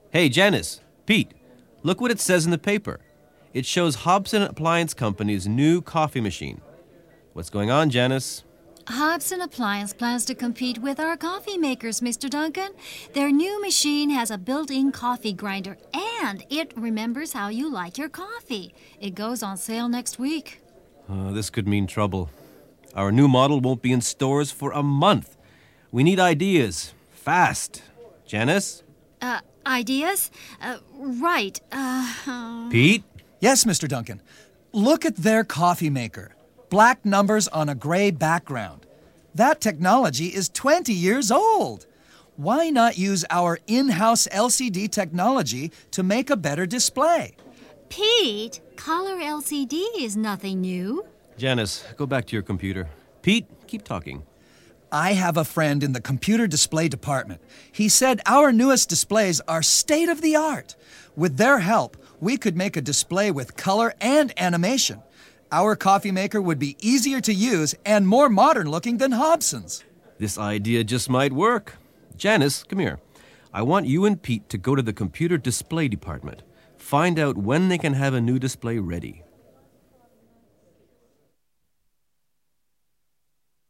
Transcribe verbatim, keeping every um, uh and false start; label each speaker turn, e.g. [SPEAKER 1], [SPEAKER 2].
[SPEAKER 1] Hey, Janice, Pete, look what it says in the paper. It shows Hobson Appliance Company's new coffee machine. What's going on, Janice?
[SPEAKER 2] Hobson Appliance plans to compete with our coffee makers, Mister Duncan. Their new machine has a built-in coffee grinder, and it remembers how you like your coffee. It goes on sale next week.
[SPEAKER 1] Uh, this could mean trouble. Our new model won't be in stores for a month. We need ideas. Fast. Janice?
[SPEAKER 2] Uh, ideas? Uh, right. Uh,
[SPEAKER 1] Pete?
[SPEAKER 3] Yes, Mister Duncan. Look at their coffee maker. Black numbers on a gray background. That technology is twenty years old. Why not use our in-house L C D technology to make a better display?
[SPEAKER 2] Pete, color L C D is nothing new.
[SPEAKER 1] Janice, go back to your computer. Pete, keep talking.
[SPEAKER 3] I have a friend in the computer display department. He said our newest displays are state-of-the-art. With their help, we could make a display with color and animation. Our coffee maker would be easier to use and more modern-looking than Hobson's.
[SPEAKER 1] This idea just might work. Janice, come here. I want you and Pete to go to the computer display department. Find out when they can have a new display ready.